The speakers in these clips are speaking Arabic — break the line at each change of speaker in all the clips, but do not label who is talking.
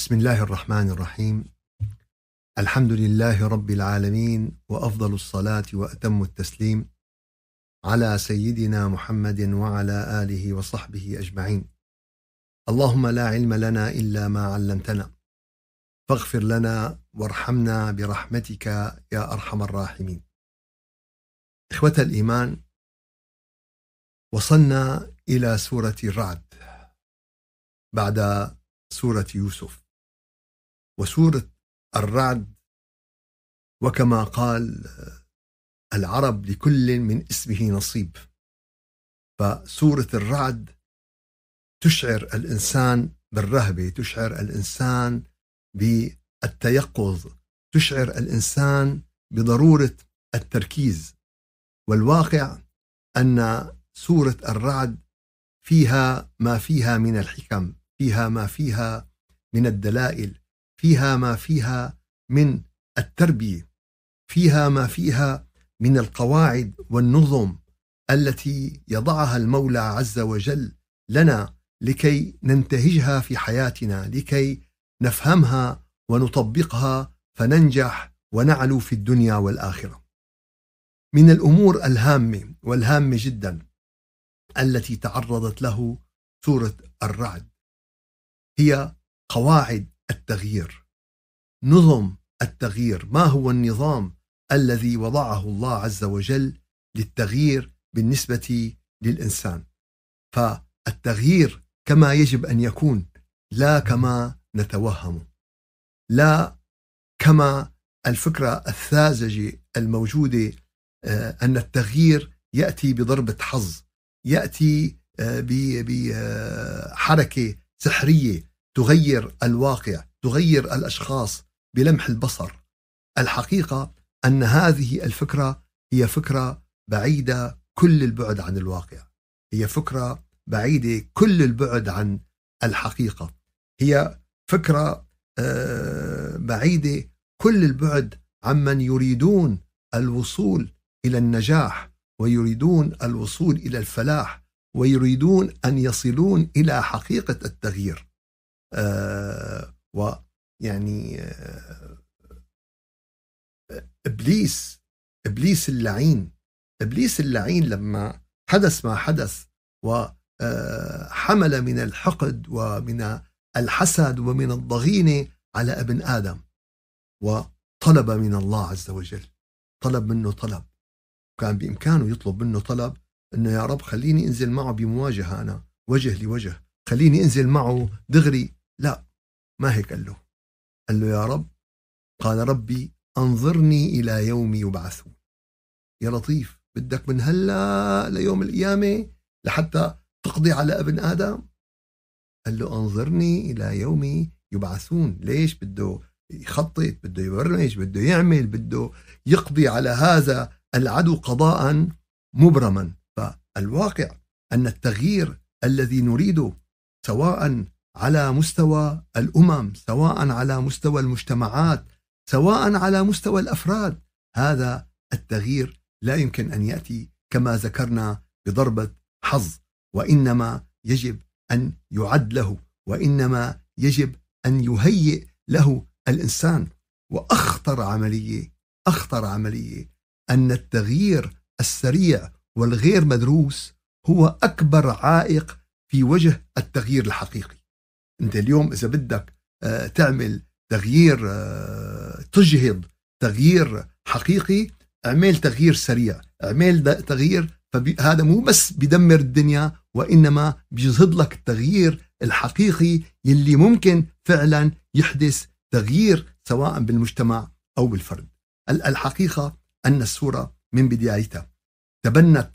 بسم الله الرحمن الرحيم. الحمد لله رب العالمين، وأفضل الصلاة وأتم التسليم على سيدنا محمد وعلى آله وصحبه أجمعين. اللهم لا علم لنا إلا ما علمتنا، فاغفر لنا وارحمنا برحمتك يا أرحم الراحمين. إخوة الإيمان، وصلنا إلى سورة الرعد بعد سورة يوسف. وسورة الرعد، وكما قال العرب: لكل من اسمه نصيب. فسورة الرعد تشعر الإنسان بالرهبة، تشعر الإنسان بالتيقظ، تشعر الإنسان بضرورة التركيز. والواقع أن سورة الرعد فيها ما فيها من الحكم، فيها ما فيها من الدلائل، فيها ما فيها من التربية، فيها ما فيها من القواعد والنظم التي يضعها المولى عز وجل لنا لكي ننتهجها في حياتنا، لكي نفهمها ونطبقها فننجح ونعلو في الدنيا والآخرة. من الأمور الهامة والهامة جدا التي تعرضت له سورة الرعد هي قواعد التغيير، نظم التغيير. ما هو النظام الذي وضعه الله عز وجل للتغيير بالنسبة للإنسان؟ فالتغيير كما يجب أن يكون، لا كما نتوهم، لا كما الفكرة الساذجة الموجودة أن التغيير يأتي بضربة حظ، يأتي بحركة سحرية تغير الواقع، تغير الأشخاص بلمح البصر. الحقيقة أن هذه الفكرة هي فكرة بعيدة كل البعد عن الواقع، هي فكرة بعيدة كل البعد عن الحقيقة، هي فكرة بعيدة كل البعد عمن يريدون الوصول إلى النجاح، ويريدون الوصول إلى الفلاح، ويريدون أن يصلون إلى حقيقة التغيير. ويعني إبليس اللعين لما حدث ما حدث وحمل من الحقد ومن الحسد ومن الضغينة على ابن آدم، وطلب من الله عز وجل، طلب منه طلب، كان بإمكانه يطلب منه طلب إنه يا رب خليني أنزل معه بمواجهة، أنا وجه لوجه، خليني أنزل معه دغري. لا، ما هيك قال له يا رب، قال ربي أنظرني إلى يوم يبعثون. يا لطيف، بدك من هلا ليوم القيامة لحتى تقضي على ابن آدم؟ قال له أنظرني إلى يوم يبعثون. ليش؟ بده يخطط، بده يبرمج، بده يعمل، بده يقضي على هذا العدو قضاء مبرما. فالواقع أن التغيير الذي نريده، سواء على مستوى الأمم، سواء على مستوى المجتمعات، سواء على مستوى الأفراد، هذا التغيير لا يمكن أن يأتي كما ذكرنا بضربة حظ، وإنما يجب أن يعد له، وإنما يجب أن يهيئ له الإنسان. وأخطر عملية أن التغيير السريع والغير مدروس هو أكبر عائق في وجه التغيير الحقيقي. أنت اليوم إذا بدك تعمل تغيير، تجهض تغيير حقيقي، اعمل تغيير سريع، اعمل تغيير، فهذا مو بس بدمر الدنيا، وإنما بيجهض لك التغيير الحقيقي يلي ممكن فعلا يحدث تغيير سواء بالمجتمع أو بالفرد. الحقيقة أن السورة من بدايتها تبنت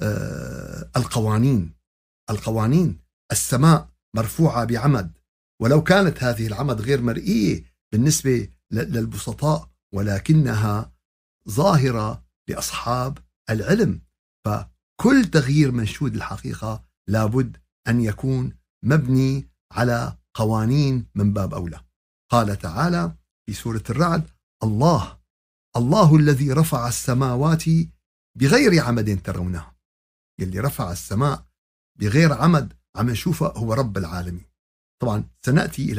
القوانين. السماء مرفوعة بعمد، ولو كانت هذه العمد غير مرئية بالنسبة للبسطاء، ولكنها ظاهرة لأصحاب العلم. فكل تغيير منشود الحقيقة لابد أن يكون مبني على قوانين من باب أولى. قال تعالى في سورة الرعد: الله الذي رفع السماوات بغير عمد ترونها. يلي رفع السماء بغير عمد عم نشوفه هو رب العالمين. طبعا سنأتي إلى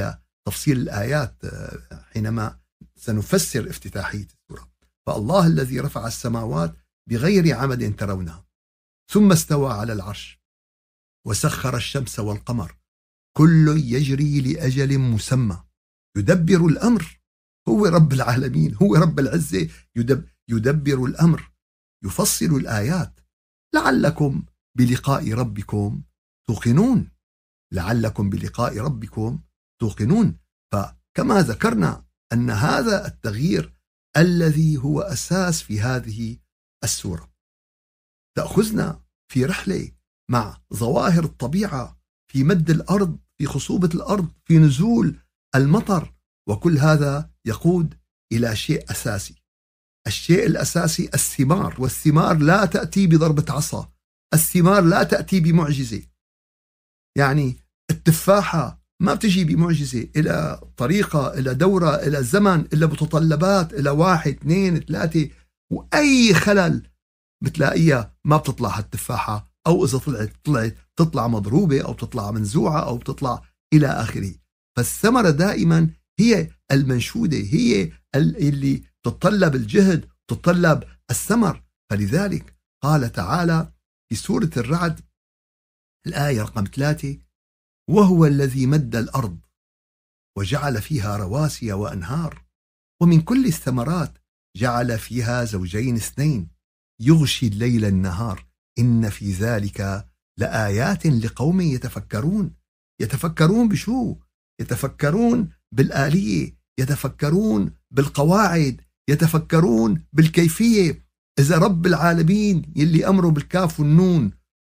تفصيل الآيات حينما سنفسر افتتاحية السورة. فالله الذي رفع السماوات بغير عمد ترونها ثم استوى على العرش وسخر الشمس والقمر كل يجري لأجل مسمى يدبر الأمر. هو رب العالمين، هو رب العزة، يدبر الأمر، يفصل الآيات لعلكم بلقاء ربكم توقنون، لعلكم بلقاء ربكم توقنون. فكما ذكرنا أن هذا التغيير الذي هو أساس في هذه السورة تأخذنا في رحلة مع ظواهر الطبيعة، في مد الأرض، في خصوبة الأرض، في نزول المطر، وكل هذا يقود إلى شيء أساسي. الشيء الأساسي الثمار، والثمار لا تأتي بضربة عصا، الثمار لا تأتي بمعجزة. يعني التفاحة ما بتجي بمعجزة، إلى طريقة، إلى دورة، إلى زمن، إلى متطلبات، إلى 1 2 3، وأي خلل بتلاقيها ما بتطلع التفاحة، أو إذا طلعت تطلع مضروبة أو تطلع منزوعة أو تطلع إلى آخره. فالثمرة دائما هي المنشودة، هي اللي تتطلب الجهد، تتطلب الثمر. فلذلك قال تعالى في سورة الرعد الآية رقم 3: وهو الذي مد الأرض وجعل فيها رواسي وأنهار ومن كل الثمرات جعل فيها زوجين اثنين يغشي الليل النهار إن في ذلك لآيات لقوم يتفكرون. يتفكرون بشو؟ يتفكرون بالآلية، يتفكرون بالقواعد، يتفكرون بالكيفية. إذا رب العالمين يلي أمره بالكاف والنون،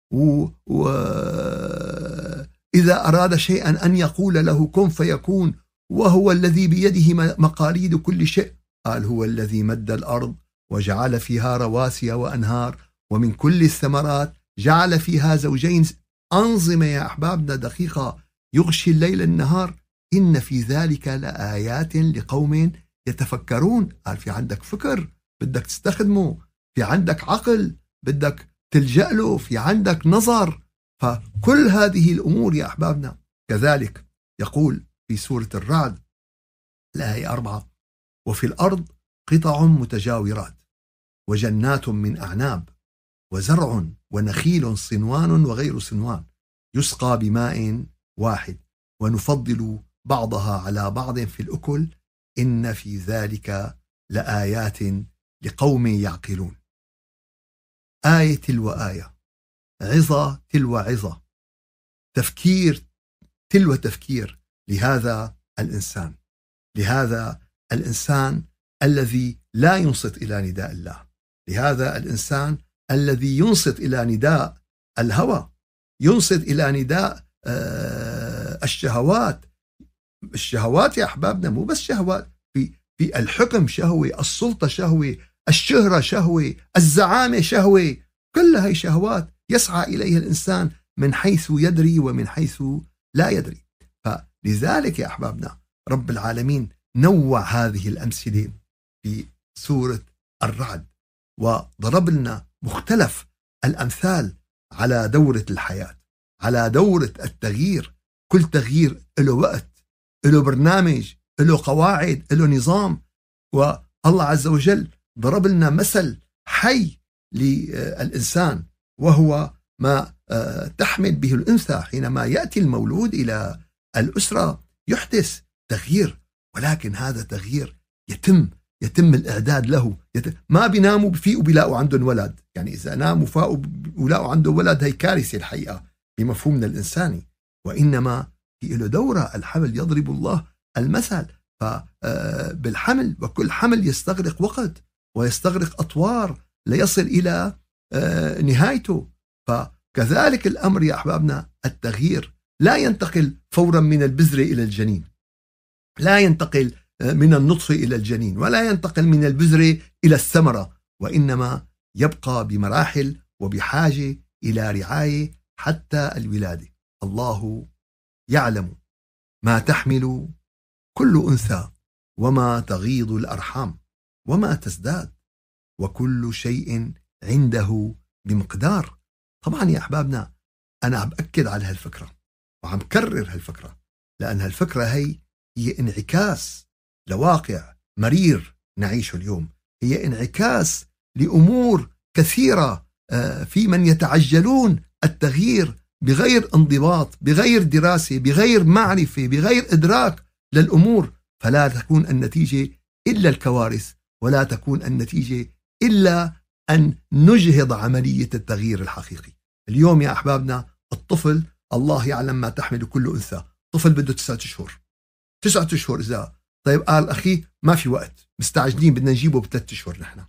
إذا أراد شيئا أن يقول له كن فيكون، وهو الذي بيده مقاليد كل شيء، قال هو الذي مد الأرض وجعل فيها رواسي وأنهار ومن كل الثمرات جعل فيها زوجين. أنظمة يا أحبابنا دقيقة، يغشي الليل النهار إن في ذلك لآيات لقوم يتفكرون. قال في عندك فكر بدك تستخدمه، في عندك عقل بدك تلجأ له، في عندك نظر. فكل هذه الأمور يا أحبابنا. كذلك يقول في سورة الرعد الآية 4: وفي الأرض قطع متجاورات وجنات من أعناب وزرع ونخيل صنوان وغير صنوان يسقى بماء واحد ونفضل بعضها على بعض في الأكل إن في ذلك لآيات لقوم يعقلون. آية تلو آية، عظة تلو عظة، تفكير تلو تفكير لهذا الإنسان، لهذا الإنسان الذي لا ينصت إلى نداء الله، لهذا الإنسان الذي ينصت إلى نداء الهوى، ينصت إلى نداء الشهوات. الشهوات يا أحبابنا مو بس شهوات، في الحكم شهوة، السلطة شهوة، الشهرة شهوة، الزعامة شهوة، كل هاي شهوات يسعى إليها الإنسان من حيث يدري ومن حيث لا يدري. فلذلك يا أحبابنا رب العالمين نوع هذه الأمثلة في سورة الرعد، وضرب لنا مختلف الأمثال على دورة الحياة، على دورة التغيير. كل تغيير له وقت، له برنامج، له قواعد، له نظام. والله عز وجل ضرب لنا مثل حي للإنسان، وهو ما تحمل به الأنثى حينما يأتي المولود إلى الأسرة، يحدث تغيير، ولكن هذا تغيير يتم الإعداد له. ما بيناموا بفيقوا بيلاقوا عندهم ولد، يعني إذا ناموا فاقوا ولاقوا عندهم ولد هي كارثة الحقيقة بمفهومنا الإنساني. وإنما في له دورة الحمل، يضرب الله المثل. فبالحمل، وكل حمل يستغرق وقت ويستغرق أطوار ليصل إلى نهايته. فكذلك الأمر يا أحبابنا، التغيير لا ينتقل فورا من البذرة إلى الجنين، لا ينتقل من النطفة إلى الجنين، ولا ينتقل من البذرة إلى الثمرة، وإنما يبقى بمراحل وبحاجة إلى رعاية حتى الولادة. الله يعلم ما تحمل كل أنثى وما تغيض الأرحام وما تزداد وكل شيء عنده بمقدار. طبعا يا أحبابنا أنا عم أكد على هالفكرة وعم كرر هالفكرة، لأن هالفكرة هي هي انعكاس لواقع مرير نعيشه اليوم، هي انعكاس لأمور كثيرة في من يتعجلون التغيير بغير انضباط، بغير دراسة، بغير معرفة، بغير إدراك للأمور، فلا تكون النتيجة إلا الكوارث، ولا تكون النتيجة إلا أن نجهض عملية التغيير الحقيقي. اليوم يا أحبابنا الطفل الله يعلم ما تحمل كل أنثى، طفل بده 9 أشهر، 9 أشهر إذا طيب قال أخي ما في وقت، مستعجلين بدنا نجيبه ب3 أشهر نحن.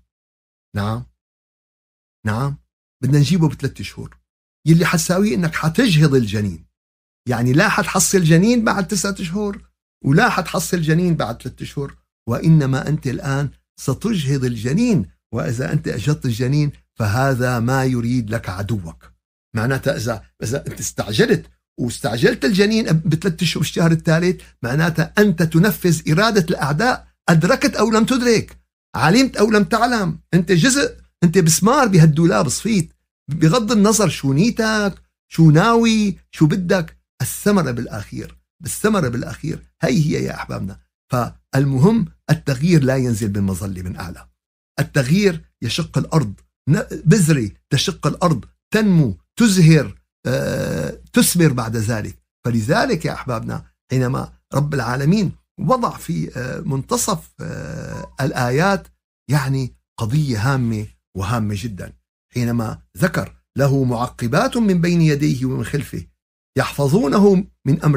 نعم بدنا نجيبه ب3 أشهر. يلي حتساويه إنك حتجهض الجنين، يعني لا حتحصل جنين بعد 9 أشهر ولا حتحصل جنين بعد 3 أشهر، وإنما أنت الآن ستجهض الجنين، وإذا أنت أجهضت الجنين فهذا ما يريد لك عدوك. معناتها إذا أنت استعجلت الجنين ب3 أشهر الشهر الثالث، معناتها أنت تنفذ إرادة الأعداء، أدركت أو لم تدرك، علمت أو لم تعلم، أنت جزء، أنت بسمار بهالدولاب صفيت، بغض النظر شو نيتك، شو ناوي، شو بدك، الثمرة بالأخير هي يا أحبابنا. فالمهم التغيير لا ينزل بالمظلة من أعلى، التغيير يشق الأرض، بذرة تشق الأرض، تنمو، تزهر، تثمر بعد ذلك. فلذلك يا أحبابنا حينما رب العالمين وضع في منتصف الآيات يعني قضية هامة وهامة جدا، حينما ذكر له معقبات من بين يديه ومن خلفه يحفظونه من أمر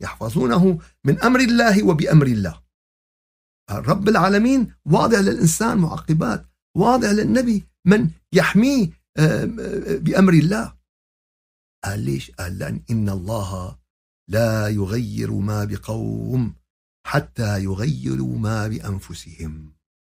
الله وبأمر الله. رب العالمين واضع للإنسان معقبات، واضع للنبي من يحميه بأمر الله. قال ليش؟ قال لأن إن الله لا يغير ما بقوم حتى يغيروا ما بأنفسهم.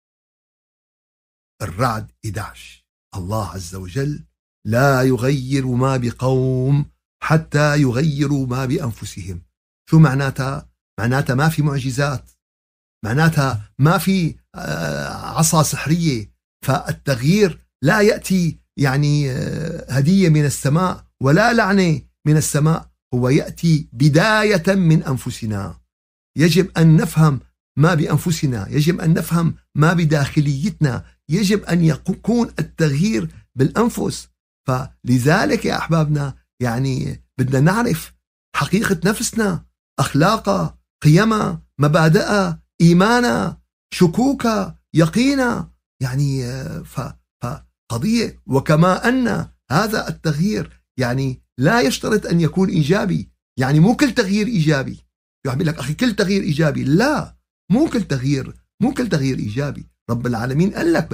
الرعد 11. الله عز وجل لا يغير ما بقوم حتى يغيروا ما بأنفسهم. شو معناتها؟ معناتها ما في معجزات، معناتها ما في عصا سحرية، فالتغيير لا يأتي يعني هدية من السماء ولا لعنة من السماء، هو يأتي بداية من أنفسنا. يجب أن نفهم ما بأنفسنا، يجب أن نفهم ما بداخليتنا، يجب أن يكون التغيير بالأنفس. فلذلك يا أحبابنا يعني بدنا نعرف حقيقة نفسنا، أخلاقها، قيمها، مبادئها، إيمانها، شكوكها، يقينها، يعني فقضية. وكما أن هذا التغيير يعني لا يشترط أن يكون إيجابي، يعني مو كل تغيير إيجابي. يقول لك أخي كل تغيير إيجابي، لا، مو كل تغيير إيجابي. رب العالمين قال لك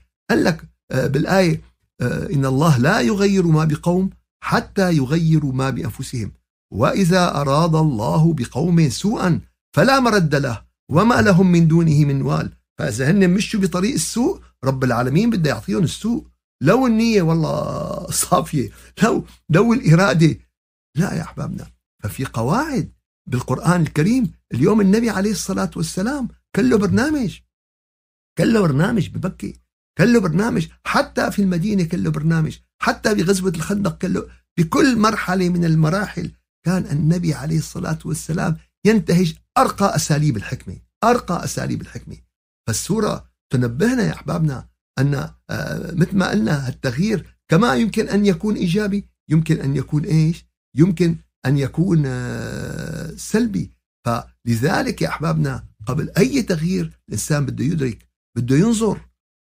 بالآية إن الله لا يغير ما بقوم حتى يغيروا ما بأنفسهم، وإذا أراد الله بقوم سوءا فلا مرد له وما لهم من دونه من وال. فإذا هن مشوا بطريق السوء رب العالمين بده يعطيهم السوء، لو النية والله صافية، لو الإرادة لا يا أحبابنا. ففي قواعد بالقرآن الكريم. اليوم النبي عليه الصلاة والسلام كان له برنامج بمكة، كان له برنامج حتى في المدينة، كان له برنامج حتى بغزوة الخندق، كان له بكل مرحلة من المراحل كان النبي عليه الصلاة والسلام ينتهج أرقى أساليب الحكمة. فالسورة تنبهنا يا أحبابنا أن مثل ما قلنا التغيير كما يمكن أن يكون إيجابي، يمكن أن يكون إيش؟ يمكن أن يكون سلبي. فلذلك يا أحبابنا قبل أي تغيير الإنسان بده يدرك، بده ينظر.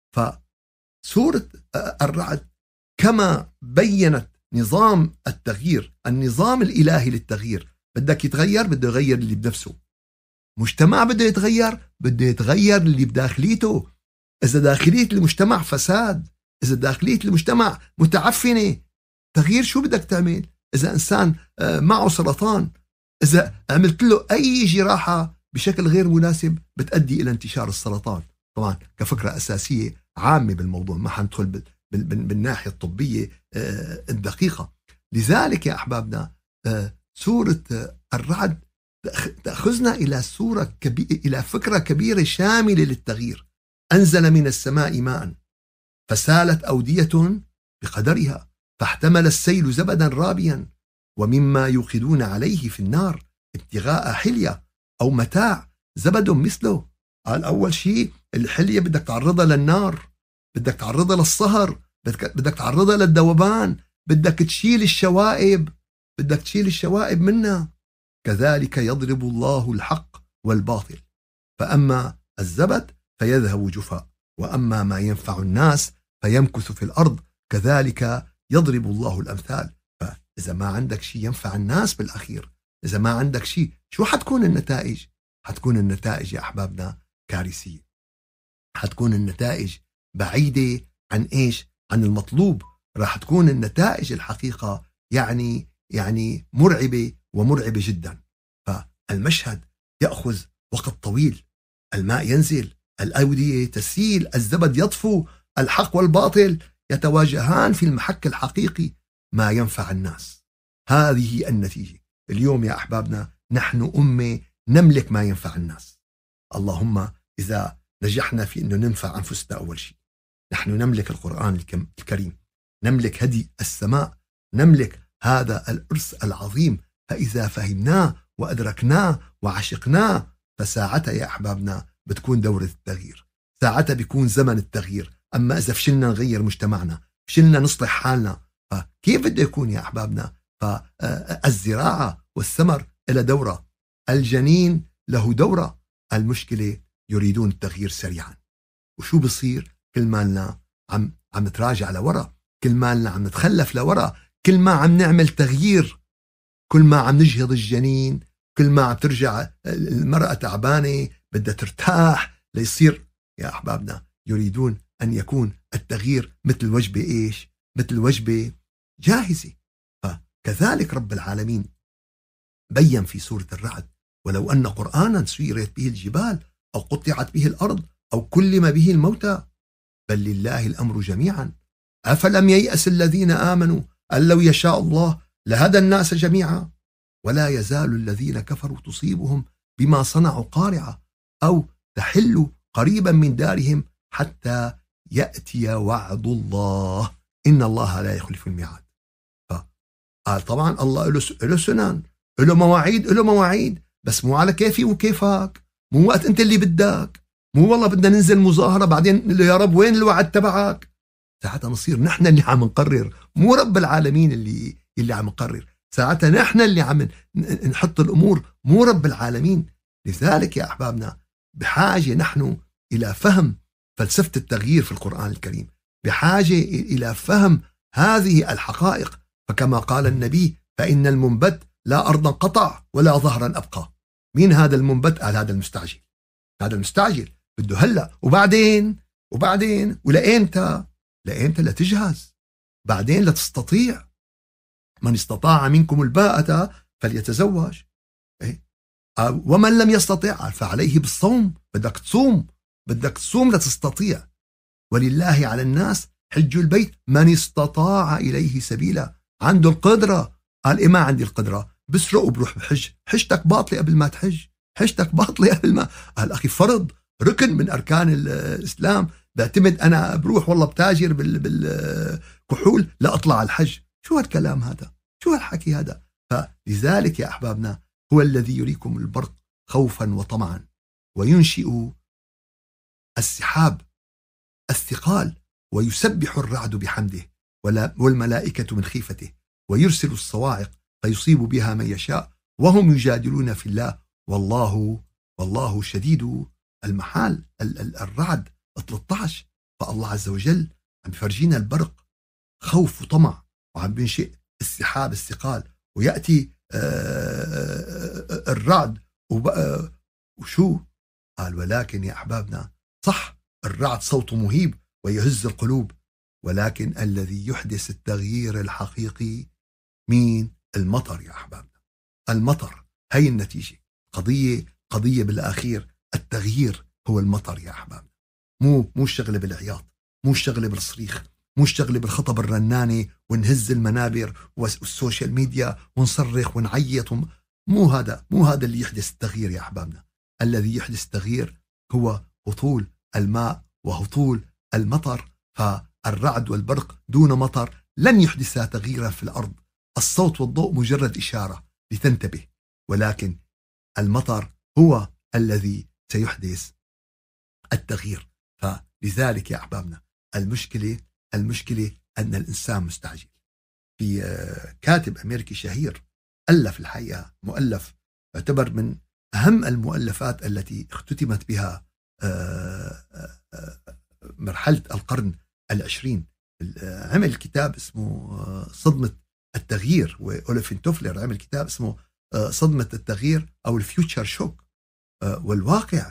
فسورة الرعد كما بيّنت نظام التغيير، النظام الإلهي للتغيير، بدك يتغير بده يغير اللي بنفسه، مجتمع بده يتغير اللي بداخليته. إذا داخلية المجتمع فساد، إذا داخلية المجتمع متعفنة، تغيير شو بدك تعمل؟ إذا إنسان معه سرطان، إذا عملت له أي جراحة بشكل غير مناسب بتؤدي إلى انتشار السرطان. طبعا كفكرة أساسية عامة بالموضوع، ما حندخل بالناحية الطبية الدقيقة. لذلك يا أحبابنا سورة الرعد تأخذنا إلى فكرة كبيرة شاملة للتغيير. أنزل من السماء ماء فسالت أودية بقدرها فاحتمل السيل زبدا رابيا ومما يوقدون عليه في النار ابتغاء حلية أو متاع زبد مثله. قال أول شيء الحلية بدك تعرضها للنار، بدك تعرضها للصهر، بدك تعرضها للذوبان، بدك تشيل الشوائب، بدك تشيل الشوائب منها. كذلك يضرب الله الحق والباطل، فأما الزبد فيذهب جفاء، وأما ما ينفع الناس فيمكث في الأرض. كذلك يضرب الله الأمثال. فإذا ما عندك شيء ينفع الناس بالأخير، إذا ما عندك شيء، شو حتكون النتائج؟ حتكون النتائج يا أحبابنا كارثية، حتكون النتائج بعيدة عن إيش؟ عن المطلوب. راح تكون النتائج الحقيقة يعني مرعبة ومرعبة جدا. فالمشهد يأخذ وقت طويل، الماء ينزل، الأودية تسيل، الزبد يطفو، الحق والباطل يتواجهان في المحك الحقيقي، ما ينفع الناس. هذه النتيجة. اليوم يا أحبابنا نحن أمة نملك ما ينفع الناس. اللهم إذا نجحنا في أنه ننفع أنفسنا أول شيء. نحن نملك القرآن الكريم، نملك هدي السماء، نملك هذا الإرث العظيم. فإذا فهمناه وأدركناه وعشقناه فساعتها يا أحبابنا بتكون دورة التغيير، ساعتها بيكون زمن التغيير. أما إذا فشلنا نغير مجتمعنا، فشلنا نصلح حالنا، فكيف بده يكون يا أحبابنا؟ فالزراعة والثمر إلى دورة، الجنين له دورة. المشكلة يريدون التغيير سريعا. وشو بصير؟ كل مالنا عم نتراجع لورا، كل مالنا عم نتخلف لورا، كل ما عم نعمل تغيير، كل ما عم نجهض الجنين، كل ما عم ترجع المرأة تعبانة بدها ترتاح ليصير. يا أحبابنا يريدون أن يكون التغيير مثل وجبة إيش؟ مثل وجبة جاهزة. فكذلك رب العالمين بيّن في سورة الرعد: ولو أن قرآنا سيرت به الجبال أو قطعت به الأرض أو كلم به الموتى بل لله الأمر جميعا أفلم ييأس الذين آمنوا أن لو يشاء الله لهدى الناس جميعا ولا يزال الذين كفروا تصيبهم بما صنعوا قارعة أو تحل قريبا من دارهم حتى يأتي وعد الله إن الله لا يخلف الميعاد. قال طبعا الله له سنن، له مواعيد، بس مو على كيفي وكيفك، مو وقت انت اللي بدك، مو والله بدنا ننزل مظاهرة بعدين يا رب وين الوعد تبعك. ساعتها نصير نحن اللي عم نقرر، مو رب العالمين اللي عم نقرر. ساعتها نحن اللي عم نحط الأمور، مو رب العالمين. لذلك يا أحبابنا بحاجة نحن إلى فهم فلسفة التغيير في القرآن الكريم، بحاجة إلى فهم هذه الحقائق. فكما قال النبي: فإن المنبت لا أرضا قطع ولا ظهرا أبقى. مين هذا المنبت؟ قال هذا المستعجل. هذا المستعجل بده هلأ وبعدين ولأيمتى؟ لتجهز، بعدين لتستطيع. من استطاع منكم الباءة فليتزوج. ومن لم يستطع فعليه بالصوم. بدك تصوم لتستطيع. ولله على الناس حج البيت من استطاع إليه سبيلا. عنده القدرة. قال ما عندي القدرة، بسرق وبروح بحج. حجتك باطلة قبل ما تحج، حجتك باطلة قبل ما. قال أخي فرض، ركن من أركان الإسلام. بعتمد أنا بروح والله بتاجر بالكحول لا أطلع على الحج. شو هالكلام هذا؟ شو هالحكي هذا؟ فلذلك يا أحبابنا هو الذي يريكم البرق خوفا وطمعا وينشئ السحاب الثقال ويسبح الرعد بحمده والملائكة من خيفته ويرسل الصواعق فيصيب بها من يشاء وهم يجادلون في الله والله شديد المحال. الرعد 13. فالله عز وجل عم يفرجينا البرق خوف وطمع، وعم بينشئ السحاب الثقال، ويأتي الرعد وشو قال؟ ولكن يا أحبابنا صح الرعد صوته مهيب ويهز القلوب، ولكن الذي يحدث التغيير الحقيقي مين؟ المطر يا أحبابنا. المطر هي النتيجة. قضية بالأخير التغيير هو المطر يا أحبابنا. مو الشغلة بالعياط، مو الشغلة بالصريخ، مو الشغلة بالخطب الرنانة ونهز المنابر والسوشيال ميديا ونصرخ ونعيط مو هذا اللي يحدث التغيير يا أحبابنا. الذي يحدث التغيير هو هطول الماء وهطول المطر. فالرعد والبرق دون مطر لن يحدثا تغييرا في الأرض. الصوت والضوء مجرد إشارة لتنتبه، ولكن المطر هو الذي سيحدث التغيير. فلذلك يا أحبابنا المشكلة أن الإنسان مستعجل. في كاتب أمريكي شهير ألف الحقيقة مؤلف يعتبر من أهم المؤلفات التي اختتمت بها مرحلة القرن العشرين. عمل كتاب اسمه صدمة التغيير، وأوليفين توفلر عمل كتاب اسمه صدمة التغيير أو الفيوتشر شوك. والواقع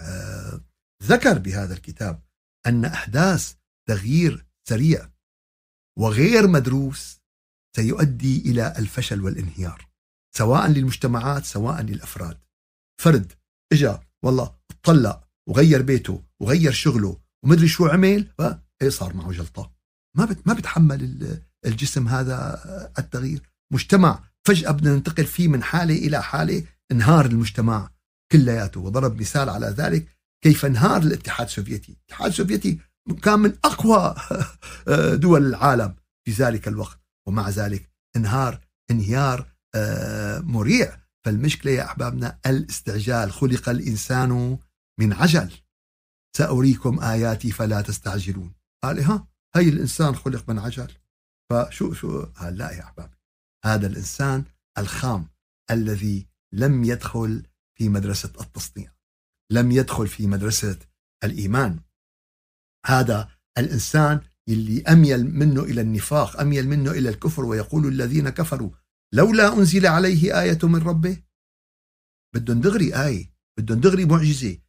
ذكر بهذا الكتاب أن أحداث تغيير سريع وغير مدروس سيؤدي إلى الفشل والانهيار، سواء للمجتمعات سواء للأفراد. فرد إجا والله طلق وغير بيته وغير شغله ومدري شو عمل، صار معه جلطة. ما بتحمل الجسم هذا التغيير. مجتمع فجأة بدنا ننتقل فيه من حالة إلى حالة، انهار المجتمع كلياته. وضرب مثال على ذلك كيف انهار الاتحاد السوفيتي. الاتحاد السوفيتي كان من أقوى دول العالم في ذلك الوقت، ومع ذلك انهيار مريع. فالمشكلة يا أحبابنا الاستعجال. خلق الإنسان من عجل، سأريكم آياتي فلا تستعجلون. قال هاي الإنسان خلق من عجل. فشو لا يا أحباب، هذا الإنسان الخام الذي لم يدخل في مدرسة التصنيع، لم يدخل في مدرسة الإيمان. هذا الإنسان اللي أميل منه إلى النفاق، أميل منه إلى الكفر. ويقول الذين كفروا لولا أنزل عليه آية من ربه. بدهم دغري آية، بدهم دغري معجزة.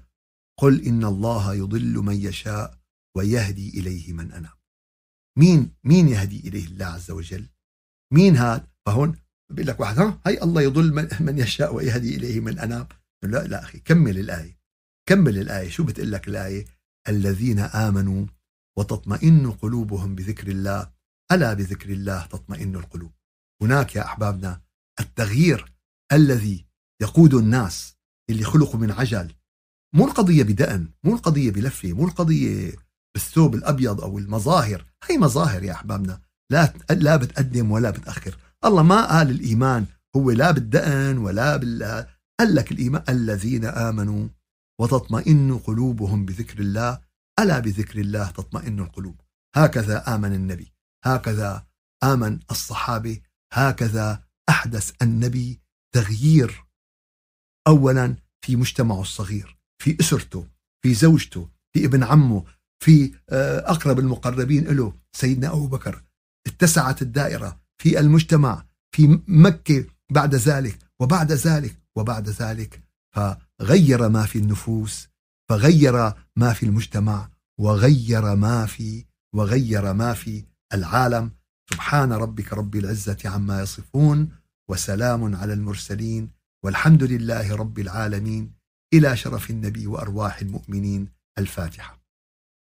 قل إن الله يضل من يشاء ويهدي إليه من أناب. مين يهدي إليه؟ الله عز وجل. مين هذا؟ فهون بيقول لك واحد هاي الله يضل من يشاء ويهدي إليه من أناب. لا أخي، كمل الآية. شو بتقول لك الآية؟ الذين آمنوا وتطمئن قلوبهم بذكر الله، ألا بذكر الله تطمئن القلوب. هناك يا أحبابنا التغيير الذي يقود الناس اللي خلقوا من عجل. مو القضية بدقن، مو القضية بلفة، مو القضية بالثوب الأبيض أو المظاهر. هي مظاهر يا أحبابنا، لا بتقدم ولا بتأخر. الله ما قال الإيمان هو لا بالدقن ولا قال لك الإيمان الذين آمنوا وتطمئن قلوبهم بذكر الله، ألا بذكر الله تطمئن القلوب. هكذا آمن النبي، هكذا آمن الصحابة، هكذا أحدث النبي تغيير. أولا في مجتمعه الصغير، في أسرته، في زوجته، في ابن عمه، في أقرب المقربين له سيدنا أبو بكر. اتسعت الدائرة في المجتمع، في مكة بعد ذلك وبعد ذلك وبعد ذلك. فغير ما في النفوس، فغير ما في المجتمع، وغير ما في العالم. سبحان ربك رب العزة عما يصفون، وسلام على المرسلين، والحمد لله رب العالمين. إلى شرف النبي وأرواح المؤمنين. الفاتحة.